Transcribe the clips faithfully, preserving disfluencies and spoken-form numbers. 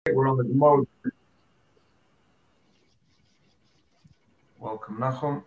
We're on the Gemara. Welcome, Nachum.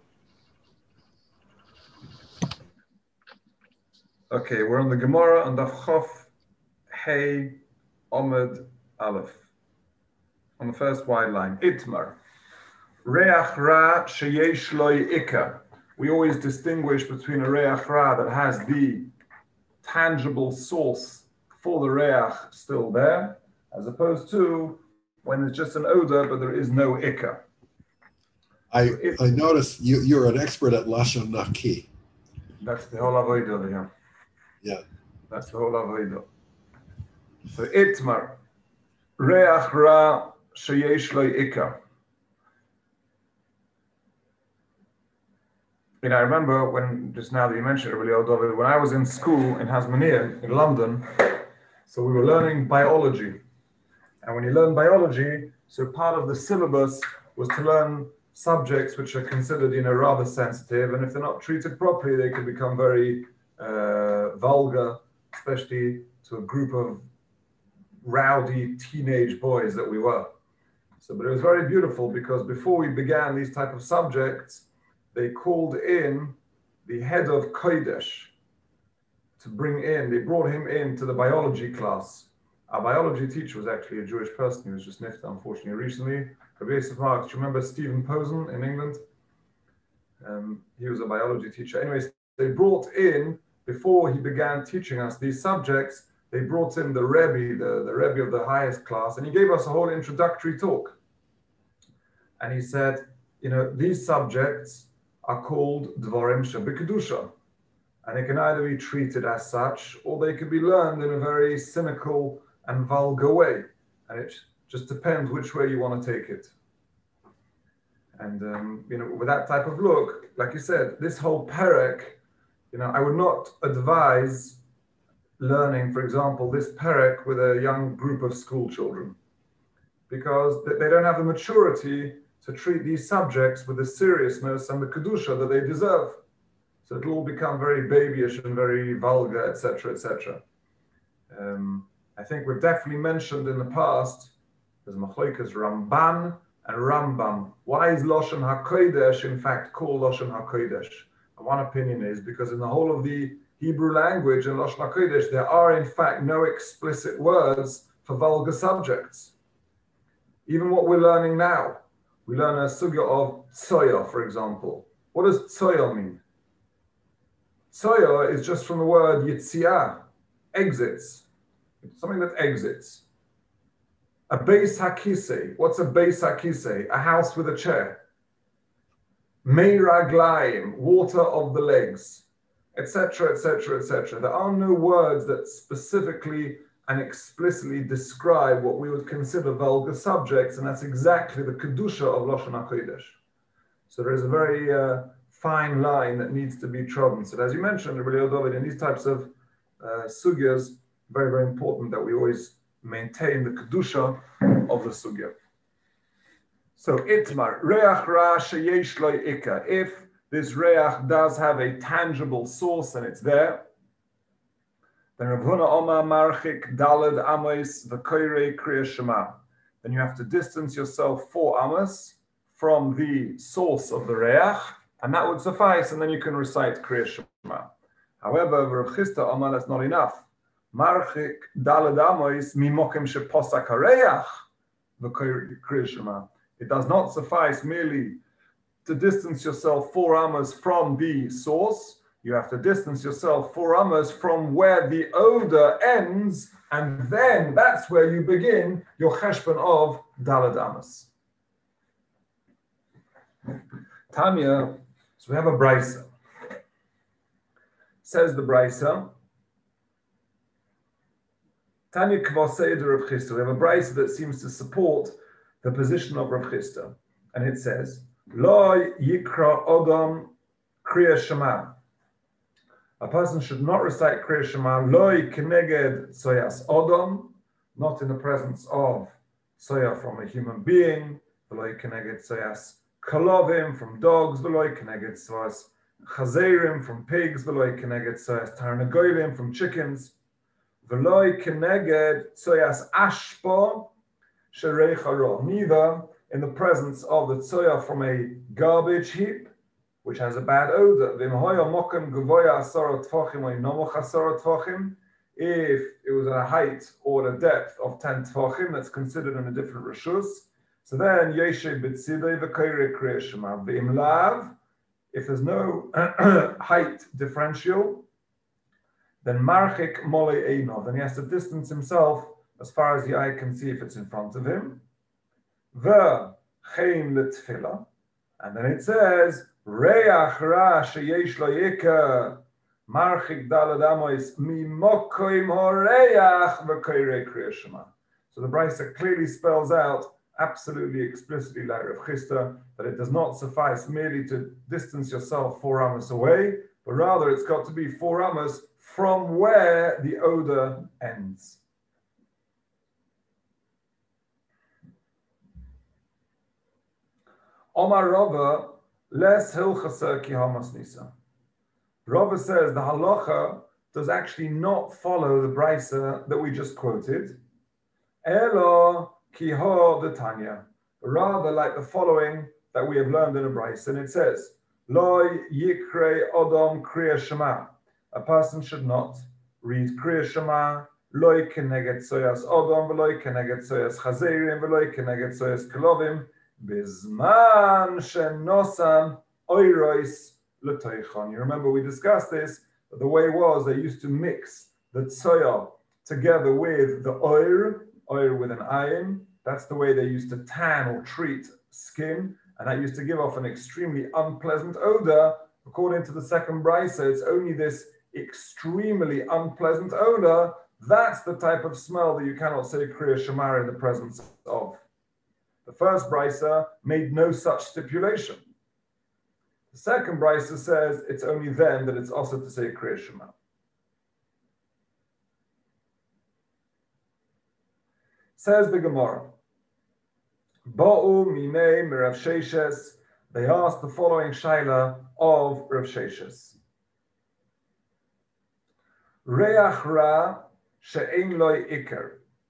Okay, we're on the Gemara on Daf Chof Hey Omed Aleph. On the first wide line, Itmar. Reach Ra Sheyesh Loi Ika. We always distinguish between a Reach Ra that has the tangible source for the Reach still there, as opposed to when it's just an odor, but there is no Ika. I, I noticed you, you're an expert at Lashon Naki. That's the whole avodah, yeah. Yeah. That's the whole avodah. So Itmar, Reach Ra Sheyesh Lo Ika. You know, I remember when, just now that you mentioned it, really, David, when I was in school in Hasmonean in London, so we were learning biology. And when you learn biology, so part of the syllabus was to learn subjects which are considered, you know, rather sensitive, and if they're not treated properly, they can become very uh, vulgar, especially to a group of rowdy teenage boys that we were. So, but it was very beautiful because before we began these type of subjects, they called in the head of Kodesh to bring in, they brought him in to the biology class. Our biology teacher was actually a Jewish person. He was just nifta, unfortunately, recently. Rabbi Yosef Marx, do you remember Stephen Posen in England? Um, he was a biology teacher. Anyways, they brought in, before he began teaching us these subjects, they brought in the Rebbe, the, the Rebbe of the highest class, and he gave us a whole introductory talk. And he said, you know, these subjects are called Dvarim Shebekadusha. And they can either be treated as such, or they can be learned in a very cynical and vulgar way. And it just depends which way you want to take it. And, um, you know, with that type of look, like you said, this whole perek, you know, I would not advise learning, for example, this perek with a young group of school children, because they don't have the maturity to treat these subjects with the seriousness and the kedusha that they deserve. So it will all become very babyish and very vulgar, et cetera, et cetera. Um, I think we've definitely mentioned in the past, there's Machlokes Ramban and Rambam. Why is Lashon HaKodesh in fact called Lashon HaKodesh? And one opinion is because in the whole of the Hebrew language in Lashon HaKodesh, there are in fact no explicit words for vulgar subjects. Even what we're learning now, we learn a sugya of tsoya, for example. What does tsoya mean? Tsoya is just from the word yitzia, exits. It's something that exits. A beis hakisei. What's a beis hakisei? A house with a chair. Mei raglaim, water of the legs, et cetera, et cetera, et cetera. There are no words that specifically and explicitly describe what we would consider vulgar subjects, and that's exactly the kedusha of Lashon HaKodesh. So there is a very uh, fine line that needs to be trodden. So as you mentioned, Rabbi David, in these types of uh, sugyas, very, very important that we always maintain the kedusha of the sugya. So itmar, reach ra sheyesh lo ika. If this reach does have a tangible source and it's there, then Rav Huna Omar marchik daled amos v'koirei kriya shema. Then you have to distance yourself four amos from the source of the reach, and that would suffice, and then you can recite kriya shema. However, Rav Chisda Omar, that's not enough. Marchik daled amos mimokim sheposak hareach v'koirei kriya shema. It does not suffice merely to distance yourself four amos from the source. You have to distance yourself four amos from where the odor ends, and then that's where you begin your cheshbon of daled amos. Tanya, so we have a brisa. Says the brisa, Tanya kvasei de Rav Chisda. We have a brisa that seems to support the position of Rav Chisda, and it says, Lo yikra odom kriya shema. A person should not recite kriya shema loy keneged soyas odom, not in the presence of soya from a human being, loy keneged soyas kalovim from dogs, loy keneged soyas chazerim from pigs, loy keneged soyas tarnagolim from chickens, loy keneged soyas ashpo shereicha, neither in the presence of the tzoya from a garbage heap, which has a bad odor. If it was at a height or a depth of ten tfachim, that's considered in a different reshus. So then, yeshe b'tzidei v'koire kriya shema. V'im lav, if there's no height differential, then marchik mole eino, then he has to distance himself as far as the eye can see if it's in front of him. V'chein l'tfila, and then it says, reach ra sheyesh lo yika, marchik dalad amois mimokoim horeach v'koire kriya shema. So the Brisa clearly spells out, absolutely explicitly, like Rav Chisda, that it does not suffice merely to distance yourself four amos away, but rather it's got to be four amos from where the odor ends. Omar Rava, les hilchasa ki hamas nisa. Rava says the halacha does actually not follow the brisa that we just quoted. Elo ki ha the Tanya, rather like the following that we have learned in a brisa, and it says, Lo yikre odom kriya shema. A person should not read kriya shema. Lo keneget soyas odom, v'lo keneget soyas chazerim, v'lo keneget soyas kelovim, bizman shenosan oirois l'toichon. You remember we discussed this, but the way was they used to mix the tsoya together with the oir, oir with an ayin. That's the way they used to tan or treat skin, and that used to give off an extremely unpleasant odor. According to the second brisa, it's only this extremely unpleasant odor. That's the type of smell that you cannot say Kriya Shema in the presence of. The first brisa made no such stipulation. The second brisa says it's only then that it's also to say Kriya Shema. Says the Gemara, Ba'u minei mirav Sheshes. They asked the following shaila of Rav Sheshes. Reach ra she'ein loy iker.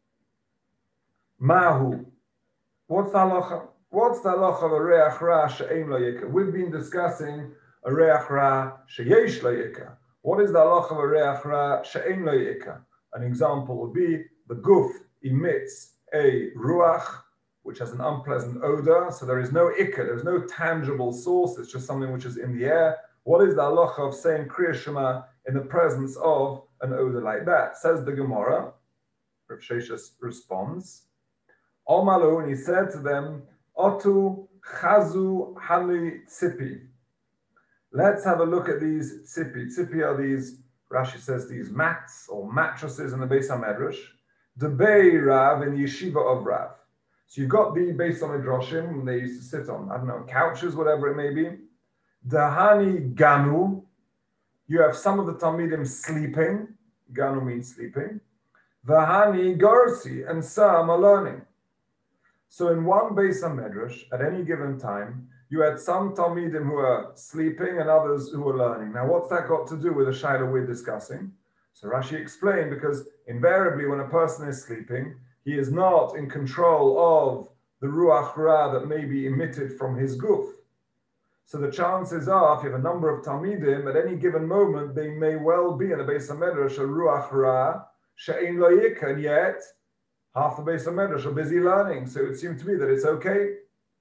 Mahu. What's the halacha? What's the halacha of a reach ra she'ein loy iker? We've been discussing a reach ra she'yesh loy iker. What is the halacha of a reach ra she'ein loy iker? An example would be the guf emits a ruach, which has an unpleasant odor, so there is no ikka, there's no tangible source, it's just something which is in the air. What is the halacha of saying Kriya Shema in the presence of an odor like that? Says the Gemara, Rav Sheshes responds, Omalu, and he said to them, Otu chazu hani tzipi. Let's have a look at these tzipi. Tzipi are these, Rashi says, these mats or mattresses in the Beis HaMedrash. Debei Rav in the yeshiva of Rav. So you've got the Beis HaMedrashim, they used to sit on, I don't know, couches, whatever it may be. Dahani Ganu, you have some of the Talmidim sleeping. Ganu means sleeping. Vahani Gorsi, and some are learning. So in one Beis HaMedrash, at any given time, you had some Talmidim who are sleeping and others who are learning. Now what's that got to do with the shaila we're discussing? So Rashi explained, because invariably when a person is sleeping, he is not in control of the ruach ra that may be emitted from his guf. So the chances are, if you have a number of talmidim, at any given moment, they may well be in the Beis HaMedrash, a ruach ra, she'ein lo yika, and yet half the Beis HaMedrash are busy learning. So it would seem to me that it's okay.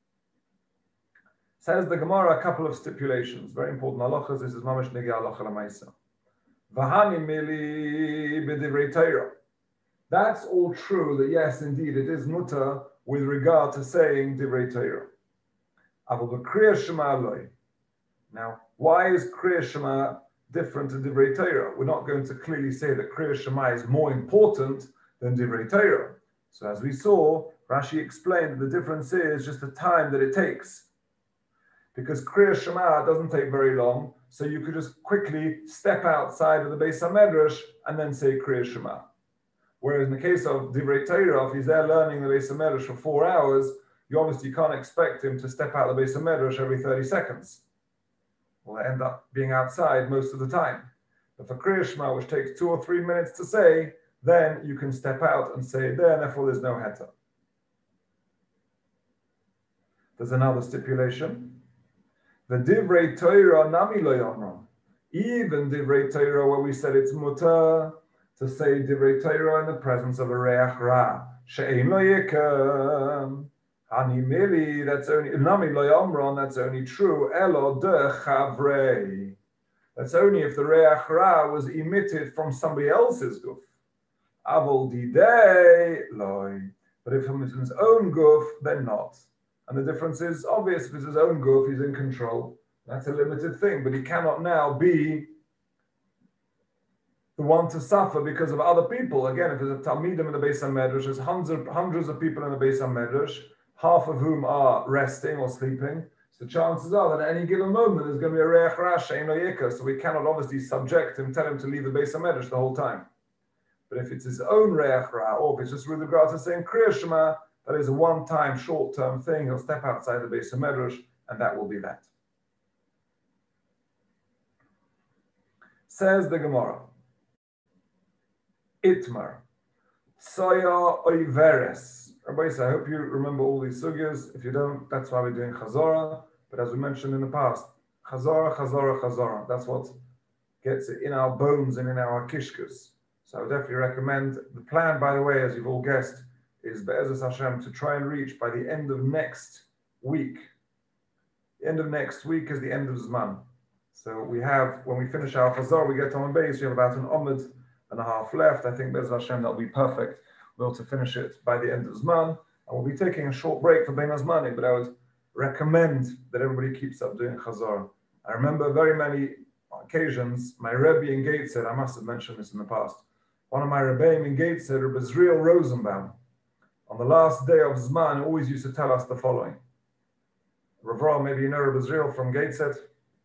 Says the Gemara, a couple of stipulations, very important halachas. This is mamash negi halacha l'maisa. V'hani mili b'divrei Torah. That's all true, that yes, indeed, it is mutter with regard to saying divrei Torah. Aval b'kriyas shema loy. Now, why is kriyas shema different to divrei Torah? We're not going to clearly say that kriyas shema is more important than divrei Torah. So as we saw, Rashi explained that the difference is just the time that it takes. Because kriyas shema doesn't take very long, so you could just quickly step outside of the Beis HaMedrash and then say kriyas shema. Whereas in the case of Divrei Torah, if he's there learning the Beis HaMedrash for four hours, you obviously can't expect him to step out of the Beis HaMedrash every thirty seconds. Well, they end up being outside most of the time. But for Kriya Shema, which takes two or three minutes to say, then you can step out and say it there, and therefore there's no heta. There's another stipulation. The divrei Torah nami lo yomron. Even divrei Torah, where we said it's mutar to say divrei Torah in the presence of a reach ra. She'ein lo yikam. Hani mili, that's only, nami lo yomron, that's only true. Elo de chavrei. That's only if the reach ra was emitted from somebody else's guf. Avol didei loy. But if it's his own guf, then not. And the difference is obvious. If it's his own guf, he's in control. That's a limited thing. But he cannot now be the one to suffer because of other people. Again, if there's a Talmidim in the Beis HaMedrash, there's hundreds, hundreds of people in the Beis HaMedrash, half of whom are resting or sleeping. So chances are that at any given moment there's going to be a reach ra she'ein lo yika. So we cannot obviously subject him, tell him to leave the Beis HaMedrash the whole time. But if it's his own reach ra, or if it's just with regard to saying Kriya Shema, that is a one-time, short-term thing. He'll step outside the Beis HaMedrash, and that will be that. Says the Gemara, Itmar, Tsoya Oiveres. Rabbi, I hope you remember all these sugyas. If you don't, that's why we're doing Chazorah. But as we mentioned in the past, Chazorah, Chazorah, Chazorah. That's what gets it in our bones and in our kishkas. So I would definitely recommend. The plan, by the way, as you've all guessed, is Be'ezus Hashem to try and reach by the end of next week. The end of next week is the end of Zman. So we have, when we finish our Chazor, we get on base, we have about an Omid and a half left. I think Be'ezus Hashem, that'll be perfect. We'll to finish it by the end of Zman. And we'll be taking a short break for Bein HaZmanim, but I would recommend that everybody keeps up doing Chazor. I remember very many occasions, my Rebbe in Gateshead said, I must have mentioned this in the past, one of my Rebbeim in Gateshead said, Rebbe Zriel Rosenbaum, on the last day of Zman, always used to tell us the following. Rav, maybe you know Rebbe Zriel from Gateshead?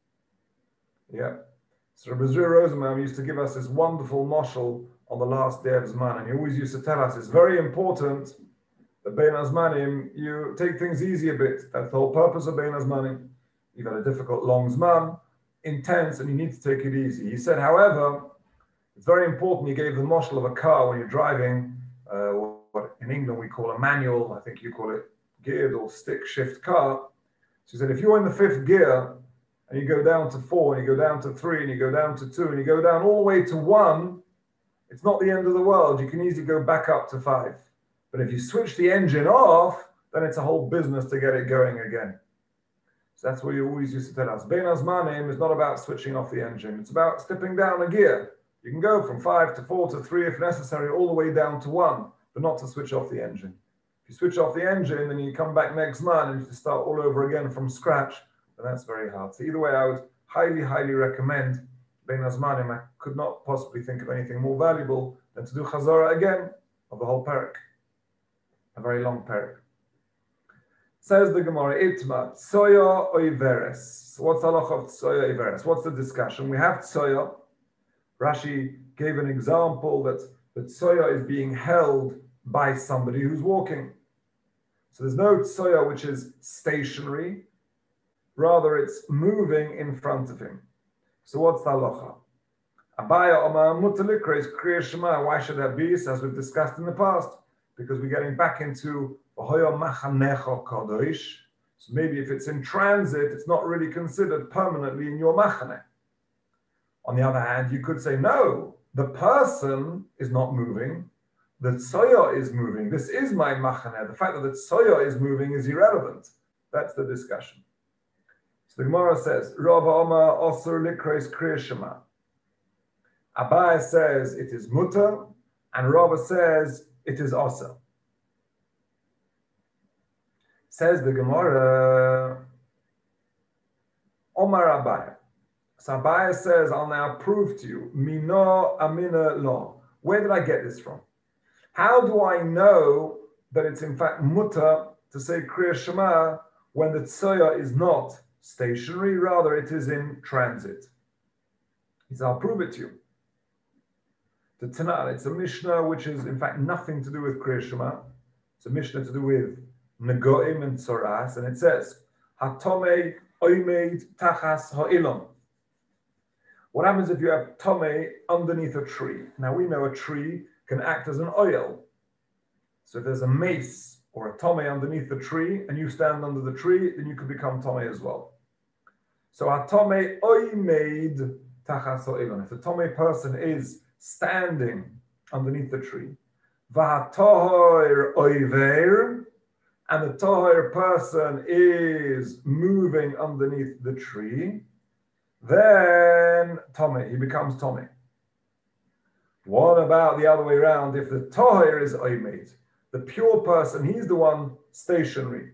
Yeah. So Rebbe Zriel Rosenbaum used to give us this wonderful moshel on the last day of Zman, and he always used to tell us, it's very important that Bein HaZmanim, you take things easy a bit. That's the whole purpose of Bein HaZmanim. You've had a difficult long Zman, intense, and you need to take it easy. He said, however, it's very important, he gave the moshel of a car when you're driving, uh, what in England we call a manual, I think you call it geared or stick shift car. So he said, if you're in the fifth gear, and you go down to four, and you go down to three, and you go down to two, and you go down all the way to one, it's not the end of the world. You can easily go back up to five. But if you switch the engine off, then it's a whole business to get it going again. So that's what you always used to tell us. Bein HaZmanim is not about switching off the engine. It's about stepping down a gear. You can go from five to four to three if necessary, all the way down to one, but not to switch off the engine. If you switch off the engine, then you come back next month and you start all over again from scratch, then that's very hard. So either way, I would highly, highly recommend Bein HaZmanim. I could not possibly think of anything more valuable than to do Chazorah again of the whole parak. A very long parak. Says the Gemara, Itma, Tsoya Oiveres. So what's the halach of Tsoya Oiveres? What's the discussion? We have Tsoya. Rashi gave an example that the Tsoya is being held by somebody who's walking. So there's no Tsoya which is stationary. Rather, it's moving in front of him. So what's the halacha? Abaya Omar Mutalikra is Kriya Shema. Why should that be? So as we've discussed in the past, because we're getting back into V'hoya Machanecha Kadosh. So maybe if it's in transit, it's not really considered permanently in your machane. On the other hand, you could say, no, the person is not moving. The tsoya is moving. This is my machane. The fact that the tsoya is moving is irrelevant. That's the discussion. So the Gemara says, Rav Omar Osur Likreis Kriya Shema. Abai says it is mutter, and Rav says it is osur. Says the Gemara, Omar Abai. So Abai says, I'll now prove to you, Mino Amina Lo. Where did I get this from? How do I know that it's in fact mutter to say Kriya Shema when the tsoya is not stationary, rather it is in transit? He says, I'll prove it to you. The Tanakh, it's a Mishnah which is in fact nothing to do with Kriya Shema. It's a Mishnah to do with Negoim and Tzoras, and it says, Hatomei Oimeid Tachas Ha'ilon. What happens if you have Tomei underneath a tree? Now we know a tree can act as an oil. So if there's a mace or a Tomei underneath the tree, and you stand under the tree, then you could become Tomei as well. So a Tomei oimeid tachas ha'ilon. If the Tomei person is standing underneath the tree, v'hatohor oiver, and the Tohir person is moving underneath the tree, then Tomei, he becomes Tomei. What about the other way around? If the Tohir is Oimed, the pure person, he's the one stationary.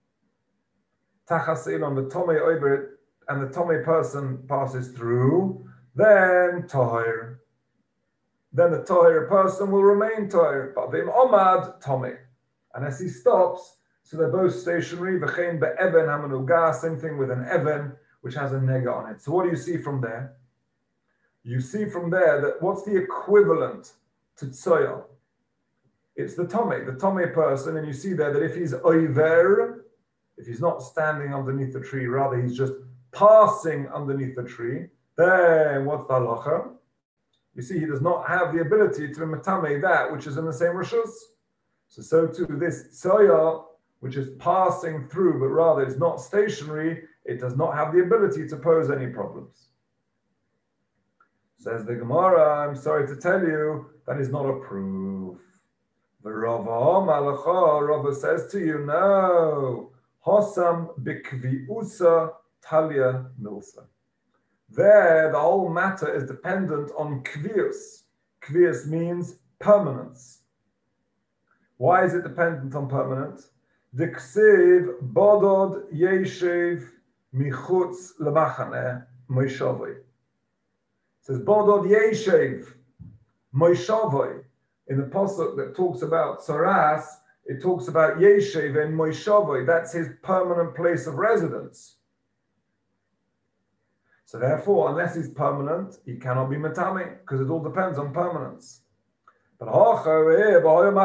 Tachas on the Tomei Oiber, and the Tomei person passes through, then Tohir. Then the Tohir person will remain Tohir. But Vim Omad, Tomei. And as he stops, so they're both stationary. V'chein be'even hamanuga, same thing with an even, which has a nega on it. So what do you see from there? You see from there that what's the equivalent to tzoya? It's the tomei, the tomei person, and you see there that if he's oiver, if he's not standing underneath the tree, rather he's just passing underneath the tree, then what's the halacha? You see, he does not have the ability to metamei that which is in the same rishus. So, so too this tzoya, which is passing through, but rather is not stationary, it does not have the ability to pose any problems. Says the Gemara, I'm sorry to tell you, that is not a proof. The Rava Malacha, Rava says to you, no. Hosam bikviusa talia milsa. There, the whole matter is dependent on kvius. Kvius means permanence. Why is it dependent on permanence? Diksiv bodod yeshiv michutz lemachane moishavoi. It says bodod yeshiv moishavoi. In the pasuk that talks about Saras, it talks about yeshiv and moishavoi. That's his permanent place of residence. So therefore, unless he's permanent, he cannot be matame, because it all depends on permanence. But here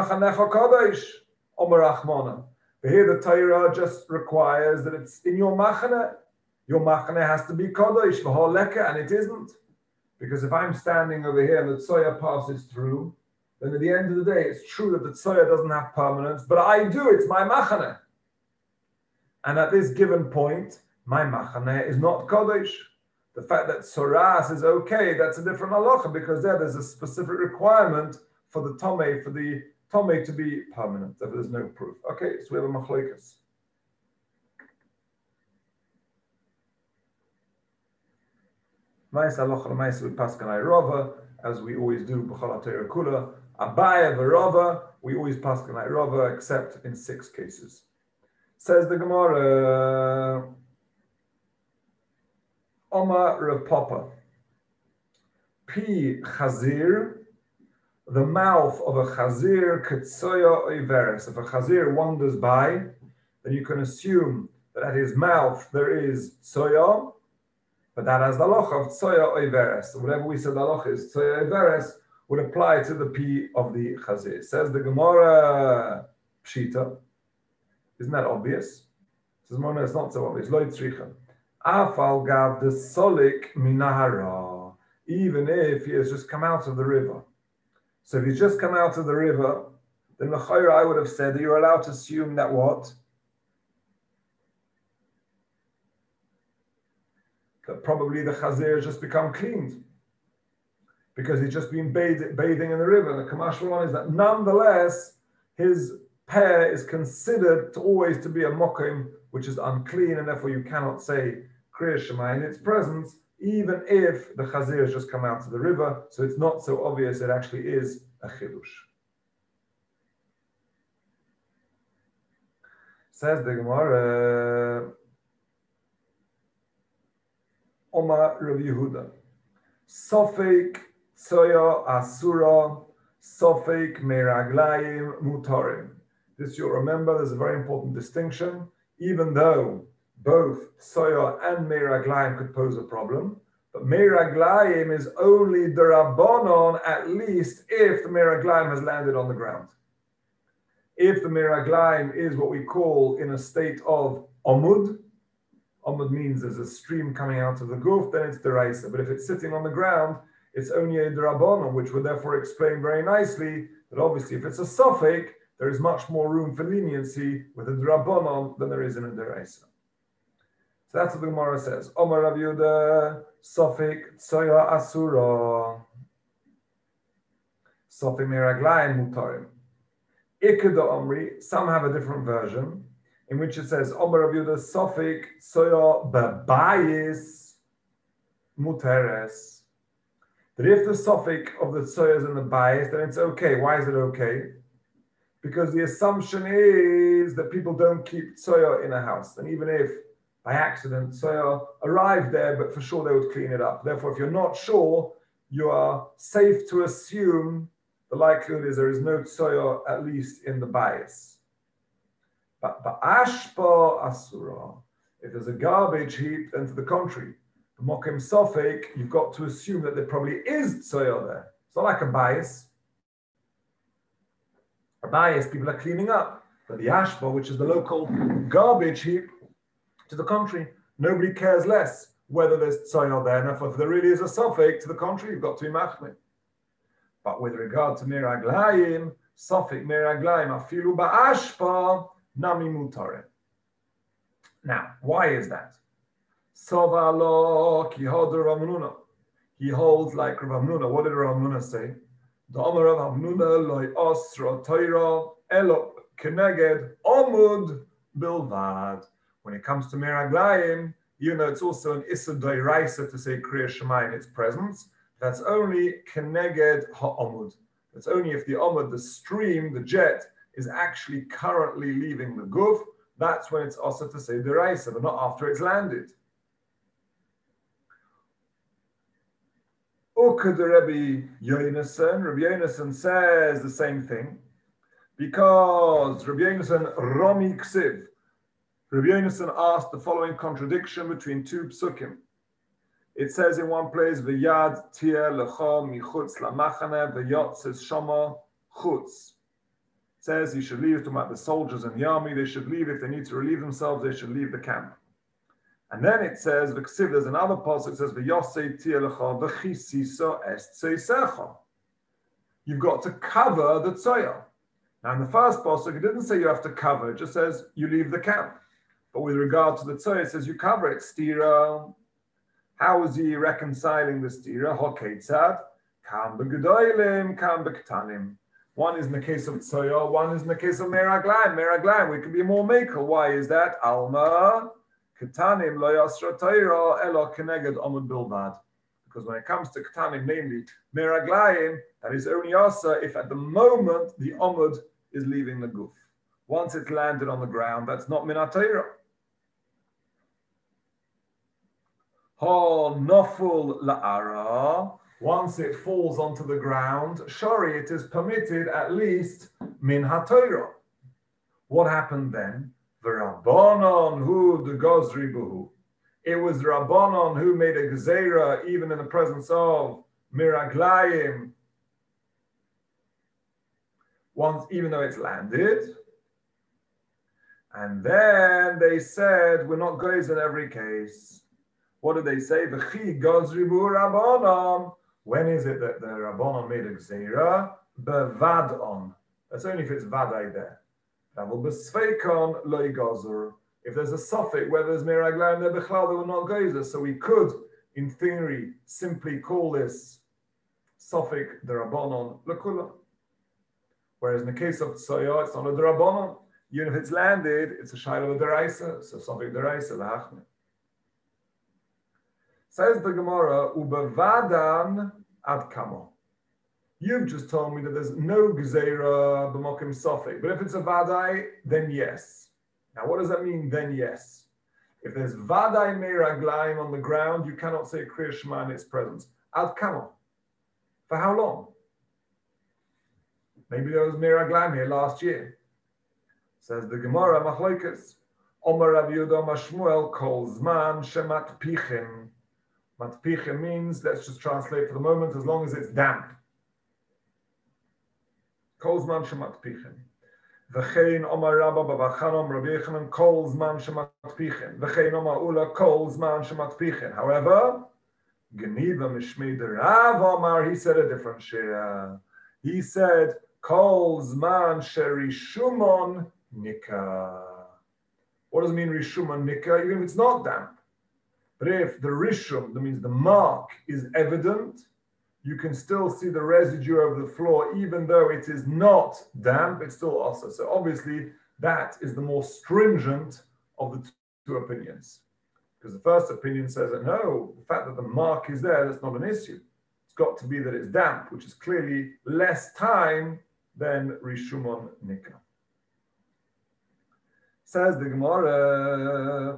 the Torah just requires that it's in your machane. Your machane has to be kodesh, and it isn't. Because if I'm standing over here and the tzoya passes through, then at the end of the day, it's true that the tzoya doesn't have permanence, but I do, it's my machane. And at this given point, my machane is not kodesh. The fact that soras is okay, that's a different halacha, because there there's a specific requirement for the tomei, for the tomei to be permanent. If there's no proof. Okay, so we have a machlokas. Ma'is halacha l'ma'is with paskanai rova, as we always do b'chol ha'torah kula. Abaya v'rova, we always paskanai rova, except in six cases. Says the Gemara. Oma Rav Papa. Pi chazir, the mouth of a chazir, ketsoya oiveres. If a chazir wanders by, then you can assume that at his mouth there is tsoya, but that has the loch of tsoya oiveres. So whatever we said the loch is tsoya oiveres would apply to the pi of the chazir. Says the Gemara Pshita. Isn't that obvious? Says Mona, it's not so obvious. Lo yitzricha. Afal gav the solik minahara, even if he has just come out of the river. So if he's just come out of the river, then the chayra I would have said that you're allowed to assume that what? That probably the chazir has just become cleaned because he's just been bathing, bathing in the river. The commercial one is that nonetheless his peh is considered to always to be a mokim which is unclean, and therefore you cannot say Kriya Shema in its presence, even if the chazir has just come out of the river, so it's not so obvious it actually is a chidush. Says the Gemara, Oma Rav Yehuda, Sofek Tsoya Asura, Sofek Meraglayim Mutarim. This you'll remember, there's a very important distinction. Even though both Tsoya and Meraglayim could pose a problem, but Meraglayim is only the Rabbanon, at least if the Meraglayim has landed on the ground. If the Meraglayim is what we call in a state of Omud, Omud means there's a stream coming out of the guf, then it's Deraisa. But if it's sitting on the ground, it's only a Rabbanon, which would therefore explain very nicely that obviously if it's a Sofek, there is much more room for leniency with a Drabonon than there is in a Deraisa. So that's what the Gemara says. Omar Rav Yehuda, Sofik Tsoya Asura, Sofik Miraglayim Mutarim. Ikeda Omri, some have a different version, in which it says, Omar Rav Yehuda, Sofik Tsoya Bebayis Muteres. That if the Sofik of the Tsoya is in the bias, then it's okay. Why is it okay? Because the assumption is that people don't keep Tsoya in a house. And even if by accident Tsoya arrived there, but for sure they would clean it up. Therefore, if you're not sure, you are safe to assume the likelihood is there is no Tsoya, at least in the bias. But Ba'ashpa Asura, if there's a garbage heap, then to the contrary. The Mokim Sofik, you've got to assume that there probably is Tsoya there. It's not like a bias. A bias, people are cleaning up. But the Ashba, which is the local garbage heap, to the contrary, nobody cares less whether there's Tsoya there. And if there really is a Sofik, to the contrary, you've got to be Machmir. But with regard to Miraglayim, Sofik Miraglayim, Afilu Ba'ashpa, Nami Mutare. Now, why is that? Sovalo Kihoder Ramnuna. He holds like Rav Hamnuna. What did Rav Hamnuna say? The Omer Rav Hamnuna loy osra toira elo keneged omud bilvad. When it comes to Miraglayim, you know it's also an Issa Doiraisa to say Kriya Shema in its presence. That's only keneged ha'omud. That's only if the omud, the stream, the jet, is actually currently leaving the guf. That's when it's also to say Doiraisa, but not after it's landed. Ukad Rabbi Yonason, Rabbi Yonason says the same thing because Rabbi Yonason Romi Ksiv. Rabbi Yonason asked the following contradiction between two psukim. It says in one place, V'yad tia lecho michutz lamachane v'yotzes shama chutz. It says he should leave, to about the soldiers in the army, they should leave if they need to relieve themselves, they should leave the camp. And then it says, V'ksiv, there's another passage, it says, V'yosei tia lecho v'chisiso es tzeisecha. You've got to cover the tzoya. Now in the first passage, it didn't say you have to cover, it just says you leave the camp. But with regard to the tzoya, it says you cover it, stira. How is he reconciling the stira? Hoketzad, kam begedoilim, kam bektanim. One is in the case of tzoya, one is in the case of meraglayim. Meraglayim, we can be more makel. Why is that? Alma, ketanim, lo yasra toira, elo keneged omud bilvad. Because when it comes to ketanim, namely meraglayim, that is only asa if at the moment the omud is leaving the guf. Once it's landed on the ground, that's not minat toira. Ha noful la'ara. Once it falls onto the ground, shori, it is permitted at least min ha'torah. What happened then? The Rabbanon hu the gozri buhu. It was the Rabbanon who made a gezerah even in the presence of miraglayim. Once, even though it's landed. And then they said, we're not goes in every case. What did they say? V'chi gozri buhu Rabbanon. When is it that the Rabbanon made a gzeira? Bevadon. That's only if it's vadai there. If there's a suffix where there's miraglayim there, b'chlal there were not geyser. So we could, in theory, simply call this suffix the Rabbanon lekula. Whereas in the case of tzoya, it's not a Rabbanon. Even if it's landed, it's a shayla of a deraisa. So suffix deraisa lahachne. Says the Gemara, Ubevadan ad kamo. You've just told me that there's no gzeira b'mokim sofik, but if it's a vadai, then yes. Now, what does that mean? Then yes. If there's vadai meraglayim on the ground, you cannot say kriya shema in its presence. Ad kamo. For how long? Maybe there was meraglayim here last year. Says the Gemara, machloikas. Omer Rav Yehuda Omer Shmuel kol zman shemat pichim. Matpiche means, let's just translate for the moment, as long as it's damp. Kol zman shematpichen. V'chein omar rabba b'vachanom Rabbi Yechanan kol zman shematpichen. V'chein omar ula kol zman shematpichen. However, Geniva mishmei de Rav Omar, he said a different share. He said, Kol zman sherishumon nika. What does it mean, rishumon nika? Even if it's not damp. But if the rishum, that means the mark, is evident, you can still see the residue over the floor, even though it is not damp, it's still also. So obviously, that is the more stringent of the two opinions. Because the first opinion says that no, the fact that the mark is there, that's not an issue. It's got to be that it's damp, which is clearly less time than rishumon nika. Says the Gemara,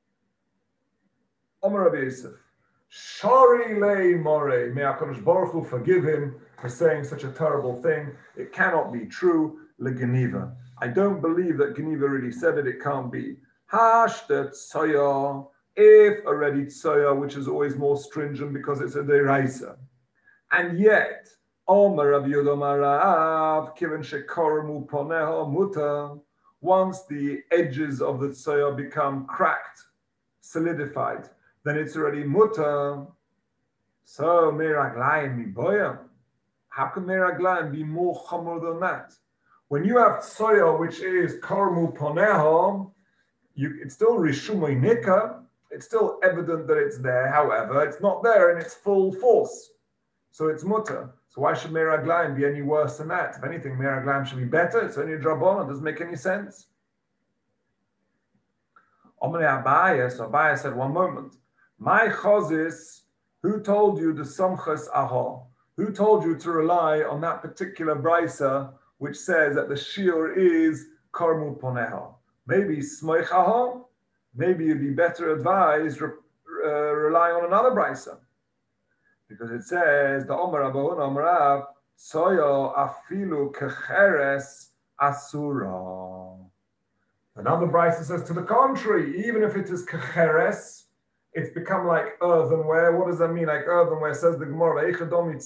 Omer Rabbi Yosef, Shari lei more, may HaKadosh Baruch Hu forgive him for saying such a terrible thing. It cannot be true. LeGeniva. I don't believe that Geniva really said it. It can't be. Hashtet tsoya, if already tsoya, which is always more stringent because it's a deraisa. And yet, Omer Rav Yehuda Marav, Kiven shekormu poneho muta, once the edges of the tsoya become cracked, solidified, then it's already muta. So meraglayim miboya. How can meraglayim be more chamor than that? When you have tsoya, which is kormu poneho, you it's still rishumoy nika. It's still evident that it's there. However, it's not there in its full force. So it's muta. So why should meraglayim be any worse than that? If anything, meraglayim should be better. It's only a drabon. It doesn't make any sense. Omri Abaya, so Abaya said, one moment. My chozis, who told you the samchas aha? Who told you to rely on that particular brisa which says that the shiur is karmu poneha? Maybe smoich aha? Maybe you'd be better advised uh, relying on another brisa. Because it says, the Omer Abahun Omer Tsoyo afilu kecheres asura. Another brisa says to the contrary, even if it is kecheres, it's become like earthenware. What does that mean? Like earthenware, says the Gemara.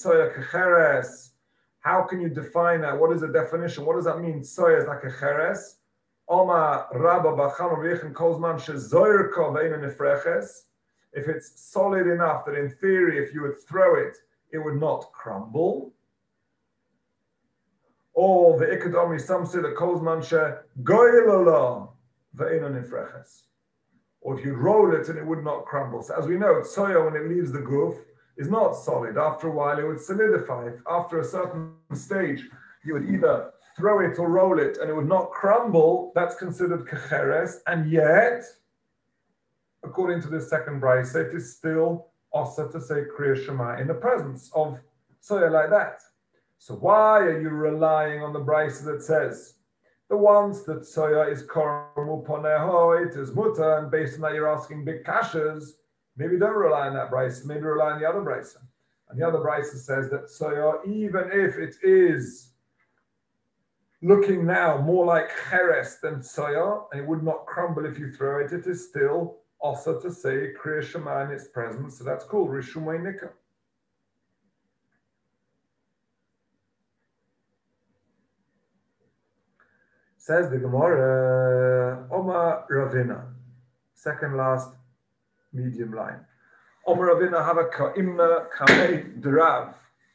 How can you define that? What is the definition? What does that mean? Tsoya is like a cheres. Oma rabba bacham v'yichin kozman shezoyrko ve'ina nefreches. If it's solid enough that in theory, if you would throw it, it would not crumble. Or the ikadomi, some say the kozman she goylala ve'ina nefreches. Or if you roll it and it would not crumble. So as we know, tsoya, when it leaves the goof, is not solid. After a while, it would solidify. After a certain stage, you would either throw it or roll it and it would not crumble. That's considered kecheres. And yet, according to this second brisa, it is still also to say Kriya Shema in the presence of tsoya like that. So why are you relying on the brisa that says, the ones that tsoya is kormu poneho, it is muta, and based on that you're asking big kashas, maybe don't rely on that brisa, maybe rely on the other brisa. And the other brisa says that tsoya, even if it is looking now more like cheres than tsoya, and it would not crumble if you throw it, it is still also to say Kriya Shema in its presence, so that's called Rishumay Nika. Says the Gemara, Oma Ravina, second last medium line. Oma Ravina have a ka'imna kamei d'Rav.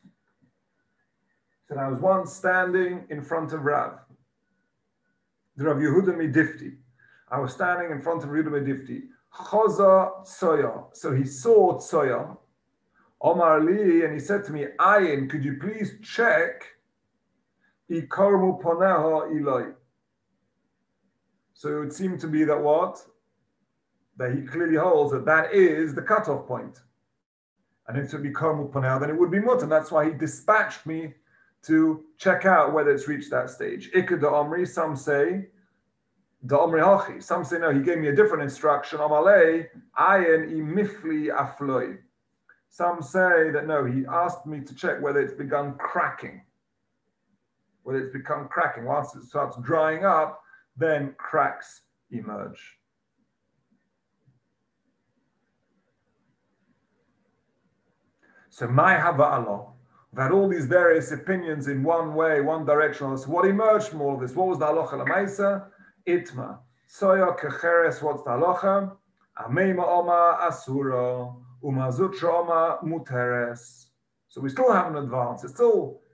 So I was once standing in front of Rav, the Rav Yehuda Midifti. I was standing in front of Yehuda Midifti. Choza tsoya. So he saw tsoya. Omar li, and he said to me, Ayin, could you please check ikarmu poneha iloi? So it would seem to be that what? That he clearly holds that that is the cutoff point. And if it would be karmu poneha, then it would be mut. And that's why he dispatched me to check out whether it's reached that stage. Ikka da omri, some say, da omri hachi. Some say, no, he gave me a different instruction. Amalei, ayin imifli afloi. Some say that no, he asked me to check whether it's begun cracking. Whether it's become cracking. Once it starts drying up, then cracks emerge. So my hava Allah, we've had all these various opinions in one way, one direction. So what emerged from all of this? What was the halacha l'maisa? Itma. Tsoya kecheres, what's the halacha? Ameima oma asura, umazutra oma muteres. So we still haven't advanced. It's still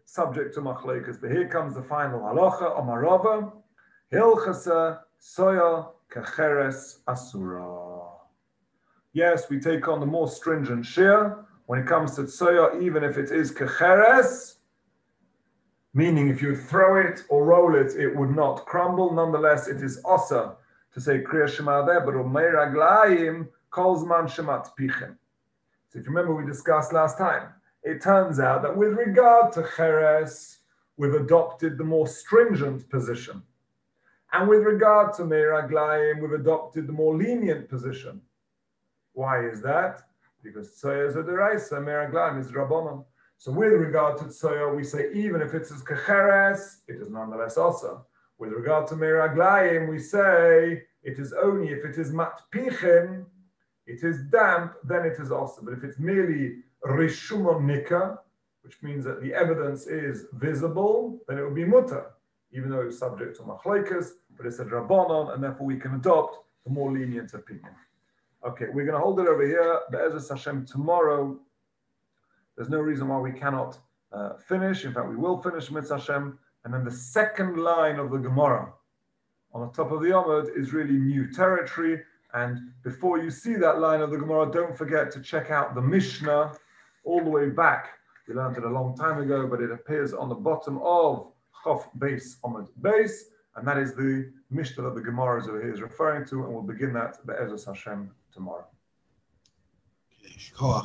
subject to machlokes. But here comes the final halacha, Amar Rava, Hilchasa soya kecheres asura. Yes, we take on the more stringent shir when it comes to soya, even if it is kecheres, meaning if you throw it or roll it, it would not crumble. Nonetheless, it is asa to say Kriya Shema there, but Umei Raglayim calls man Shemat Pichem. So if you remember, we discussed last time, it turns out that with regard to Cheres, we've adopted the more stringent position. And with regard to Umei Raglayim, we've adopted the more lenient position. Why is that? Because Tzoya is a deraisa, Umei Raglayim is Rabbanon. So with regard to Tzoya, we say even if it's as Kecheres, it is nonetheless also. With regard to Umei Raglayim, we say it is only if it is matpichim, it is damp, then it is also. But if it's merely rishumon nika, which means that the evidence is visible, then it would be mutter, even though it's subject to machlokes, but it's a drabonon, and therefore we can adopt the more lenient opinion. Okay, we're going to hold it over here. Be'ezus Hashem tomorrow. There's no reason why we cannot uh, finish. In fact, we will finish Mitzvah Hashem. And then the second line of the Gemara on the top of the Amud is really new territory. And before you see that line of the Gemara, don't forget to check out the Mishnah all the way back. We learned it a long time ago, but it appears on the bottom of Chof Beis Amud Beis. And that is the Mishnah that the Gemara is over here is referring to. And we'll begin that Be'ezus Hashem tomorrow.